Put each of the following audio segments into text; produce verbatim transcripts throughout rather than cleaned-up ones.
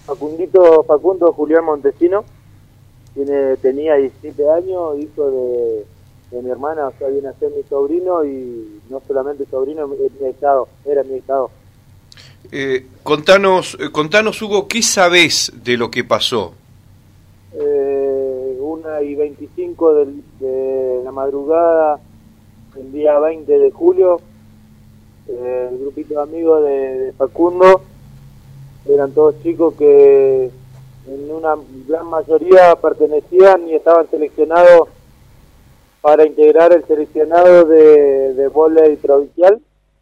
Facundito, Facundo Julián Montesino, tiene, tenía diecisiete años, hijo de, de mi hermana, o sea, viene a ser mi sobrino y no solamente sobrino, es mi estado, era mi estado. Eh, contanos, eh, contanos, Hugo, ¿qué sabés de lo que pasó? Eh, una y veinticinco de, de la madrugada, el día veinte de julio, eh, el grupito de amigos de, de Facundo, eran todos chicos que en una gran mayoría pertenecían y estaban seleccionados para integrar el seleccionado de, de vóley provincial,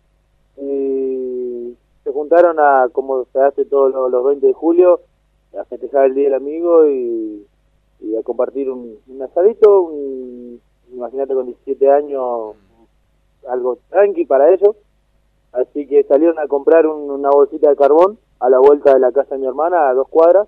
y se juntaron a, como se hace todos los, los veinte de julio, a festejar el Día del Amigo y, y a compartir un, un asadito, un, imagínate con diecisiete años, algo tranqui para ellos, así que salieron a comprar un, una bolsita de carbón a la vuelta de la casa de mi hermana, a dos cuadras,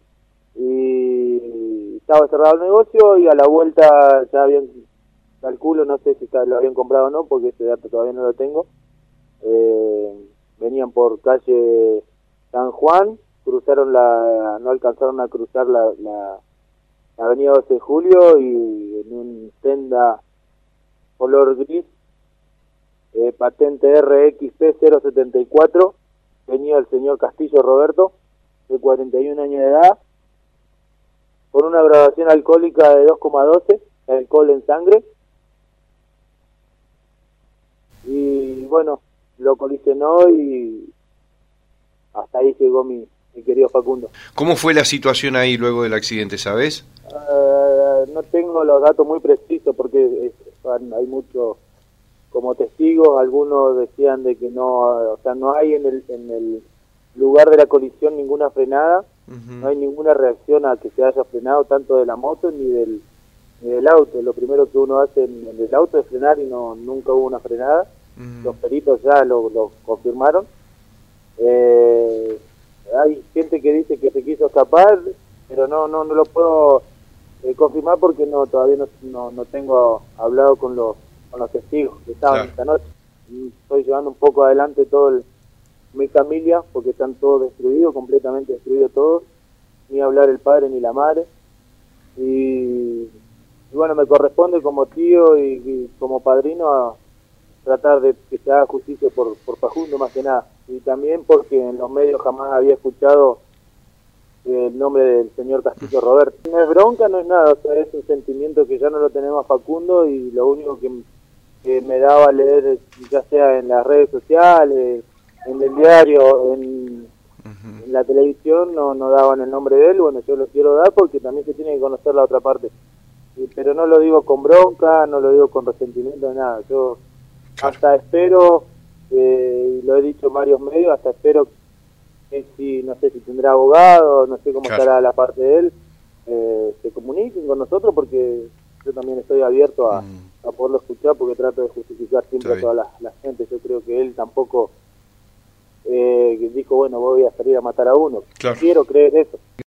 y estaba cerrado el negocio, y a la vuelta ya habían, calculo, no sé si lo habían comprado o no, porque ese dato todavía no lo tengo, eh, venían por calle San Juan, cruzaron la, no alcanzaron a cruzar la, la, la avenida doce de julio, y en un Tenda color gris, eh, patente R X P cero setenta y cuatro, venía el señor Castillo Roberto, de cuarenta y un años de edad, con una graduación alcohólica de dos coma doce, alcohol en sangre, y bueno, lo colisionó y hasta ahí llegó mi, mi querido Facundo. ¿Cómo fue la situación ahí luego del accidente, sabés? Uh, no tengo los datos muy precisos porque es, hay muchos como testigos, algunos decían de que no, o sea, no hay en el, en el lugar de la colisión ninguna frenada, uh-huh. No hay ninguna reacción a que se haya frenado tanto de la moto ni del, ni del auto. Lo primero que uno hace en, en el auto es frenar y no nunca hubo una frenada, uh-huh. Los peritos ya lo, lo confirmaron. Eh, hay gente que dice que se quiso escapar, pero no no no lo puedo eh, confirmar porque no todavía no, no, no tengo hablado con los con los testigos que estaban claro. Esta noche. Estoy llevando un poco adelante todo el, mi familia porque están todos destruidos, completamente destruidos todos, ni hablar el padre ni la madre, y, y bueno, me corresponde como tío y, y como padrino a tratar de que se haga justicia por, por Facundo más que nada, y también porque en los medios jamás había escuchado el nombre del señor Castillo Roberto. No es bronca, no es nada, o sea, es un sentimiento que ya no lo tenemos a Facundo, y lo único que, que me daba a leer, ya sea en las redes sociales, en el diario, en, uh-huh. en la televisión, no, no daban el nombre de él. Bueno, yo lo quiero dar porque también se tiene que conocer la otra parte, y, pero no lo digo con bronca, no lo digo con resentimiento, nada. Yo claro. hasta espero, eh, lo he dicho en varios medios, hasta espero que si, no sé si tendrá abogado, no sé cómo claro. estará la parte de él, eh, se comuniquen con nosotros, porque yo también estoy abierto a, mm. a poderlo escuchar, porque trato de justificar siempre a toda la, la gente. Yo creo que él tampoco eh, dijo, bueno, voy a salir a matar a uno. Claro. Quiero creer eso.